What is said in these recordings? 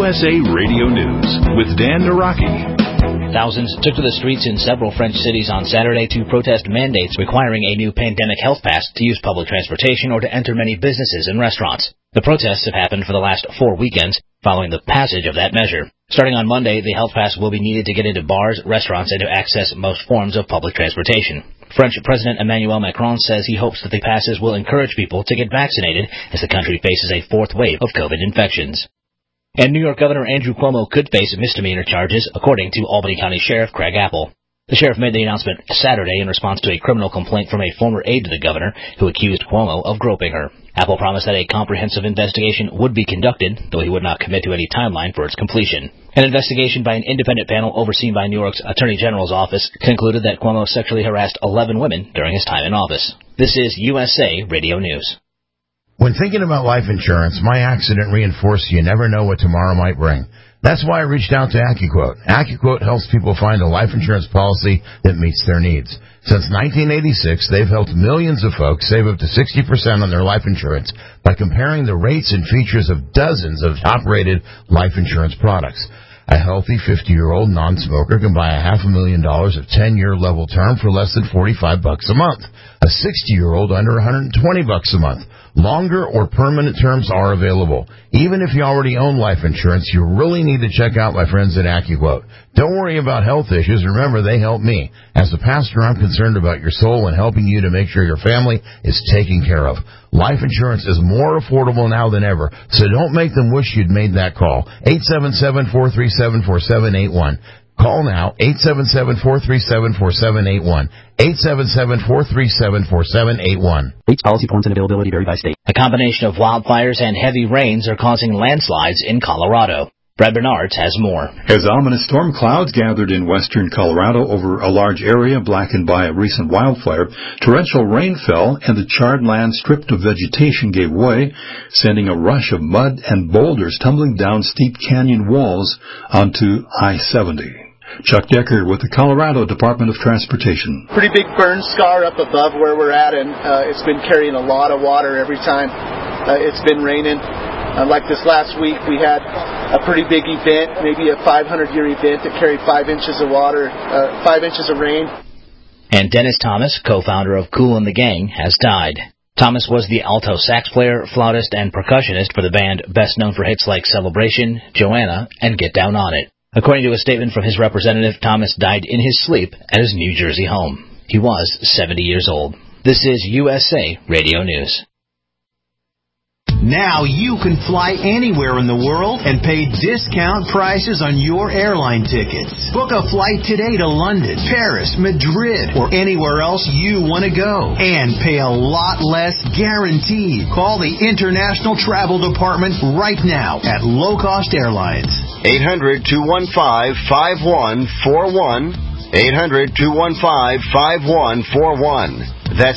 USA Radio News with Dan Naraki. Thousands took to the streets in several French cities on Saturday to protest mandates requiring a new pandemic health pass to use public transportation or to enter many businesses and restaurants. The protests have happened for the last 4 weekends following the passage of that measure. Starting on Monday, the health pass will be needed to get into bars, restaurants, and to access most forms of public transportation. French President Emmanuel Macron says he hopes that the passes will encourage people to get vaccinated as the country faces a fourth wave of COVID infections. And New York Governor Andrew Cuomo could face misdemeanor charges, according to Albany County Sheriff Craig Apple. The sheriff made the announcement Saturday in response to a criminal complaint from a former aide to the governor who accused Cuomo of groping her. Apple promised that a comprehensive investigation would be conducted, though he would not commit to any timeline for its completion. An investigation by an independent panel overseen by New York's Attorney General's office concluded that Cuomo sexually harassed 11 women during his time in office. This is USA Radio News. When thinking about life insurance, my accident reinforced you never know what tomorrow might bring. That's why I reached out to AccuQuote. AccuQuote helps people find a life insurance policy that meets their needs. Since 1986, they've helped millions of folks save up to 60% on their life insurance by comparing the rates and features of dozens of top-rated life insurance products. A healthy 50-year-old non-smoker can buy $500,000 of 10-year level term for less than $45 a month. A 60-year-old under $120 a month. Longer or permanent terms are available. Even if you already own life insurance, you really need to check out my friends at AccuQuote. Don't worry about health issues. Remember, they help me. As a pastor, I'm concerned about your soul and helping you to make sure your family is taken care of. Life insurance is more affordable now than ever, so don't make them wish you'd made that call. 877-437-4781. Call now, 877-437-4781. 877-437-4781. Rates, policy forms, and availability vary by state. A combination of wildfires and heavy rains are causing landslides in Colorado. Brad Bernards has more. As ominous storm clouds gathered in western Colorado over a large area blackened by a recent wildfire, torrential rain fell and the charred land stripped of vegetation gave way, sending a rush of mud and boulders tumbling down steep canyon walls onto I-70. Chuck Decker with the Colorado Department of Transportation. Pretty big burn scar up above where we're at, and it's been carrying a lot of water every time it's been raining. Like this last week, we had a pretty big event, maybe a 500-year event that carried 5 inches of water, 5 inches of rain. And Dennis Thomas, co-founder of Kool and the Gang, has died. Thomas was the alto sax player, flautist, and percussionist for the band best known for hits like Celebration, Joanna, and Get Down on It. According to a statement from his representative, Thomas died in his sleep at his New Jersey home. He was 70 years old. This is USA Radio News. Now you can fly anywhere in the world and pay discount prices on your airline tickets. Book a flight today to London, Paris, Madrid, or anywhere else you want to go. And pay a lot less guaranteed. Call the International Travel Department right now at Low Cost Airlines. 800-215-5141. 800-215-5141. That's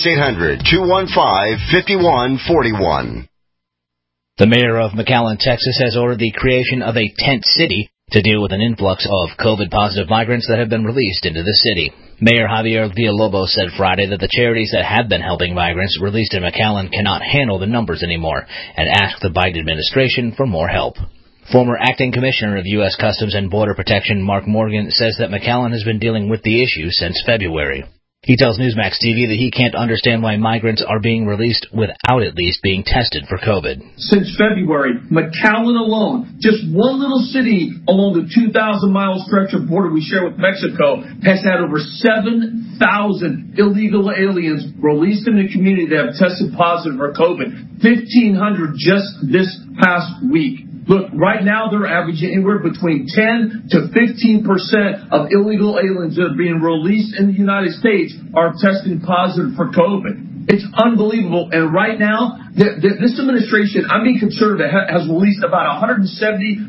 800-215-5141. The mayor of McAllen, Texas, has ordered the creation of a tent city to deal with an influx of COVID-positive migrants that have been released into the city. Mayor Javier Villalobos said Friday that the charities that have been helping migrants released in McAllen cannot handle the numbers anymore and asked the Biden administration for more help. Former acting commissioner of U.S. Customs and Border Protection Mark Morgan says that McAllen has been dealing with the issue since February. He tells Newsmax TV that he can't understand why migrants are being released without at least being tested for COVID. Since February, McAllen alone, just one little city along the 2,000-mile stretch of border we share with Mexico, has had over 7,000 illegal aliens released in the community that have tested positive for COVID. 1,500 just this past week. Look, right now they're averaging anywhere between 10 to 15% of illegal aliens that are being released in the United States are testing positive for COVID. It's unbelievable. And right now, this administration, I'm being conservative, has released about 180,000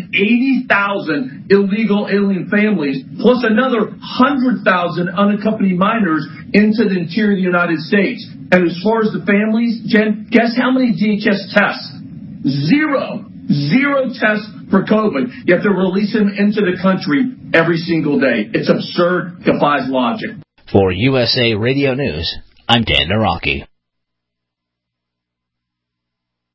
illegal alien families, plus another 100,000 unaccompanied minors into the interior of the United States. And as far as the families, Jen, guess how many DHS tests? Zero tests for COVID, yet they're releasing them into the country every single day. It's absurd, defies logic. For USA Radio News, I'm Dan Naraki.